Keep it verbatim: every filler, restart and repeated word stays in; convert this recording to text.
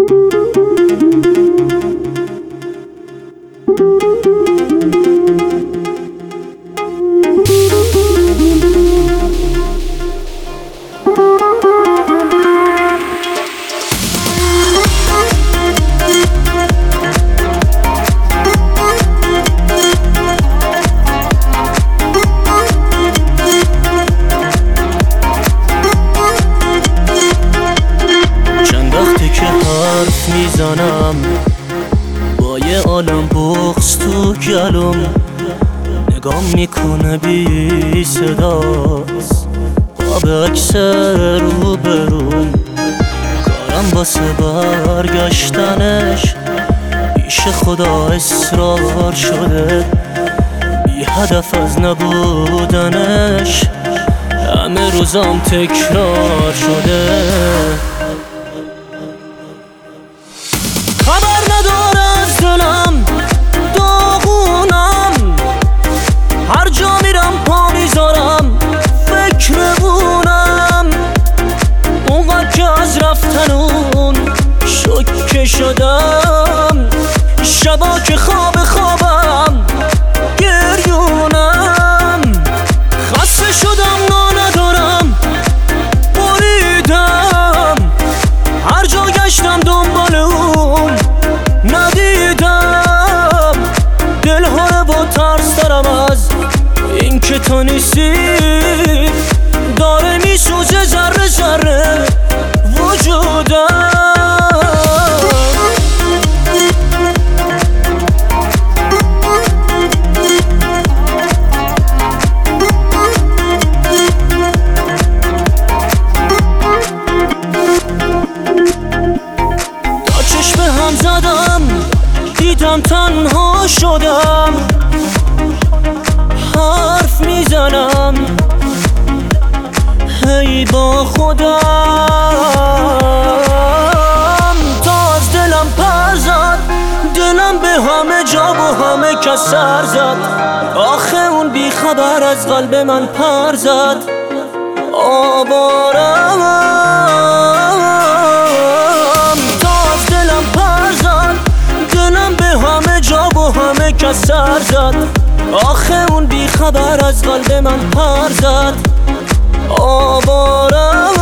میزنم با یه عالم بغض تو گلوم، نگام میکنه بی صداست قاب عکس رو بروم. کارم واسه برگشتنش پیش خدا اصرار شده، بی هدف از نبودنش همه روزام تکرار شده. خبر نداره از دلم داغونم، هر جا میرم پا میذارم فکر بونم. اونقدر که از رفتن اون شوکه شدم، شبا که خواب خوابم گریونم. خسته شدم نا ندارم بریدم، هر جا گشتم دنبال اون ندیدم. دلهاره با ترس دارم از این که تو نیستی، داره میسوزه ذره ذره وجودم. تا چشم هم زدم دیدم تنها شدم، حرف میزنم هی با خودم. تا از دلم پر زد، دلم به همه جا و همه کس سر زد. آخه اون بی خبر از قلب من پر زد. آوارم تا از دلم پر زد، دلم به همه جا و همه کس سر زد. آخه اون بی خبر از قلب من پر زد. آوارم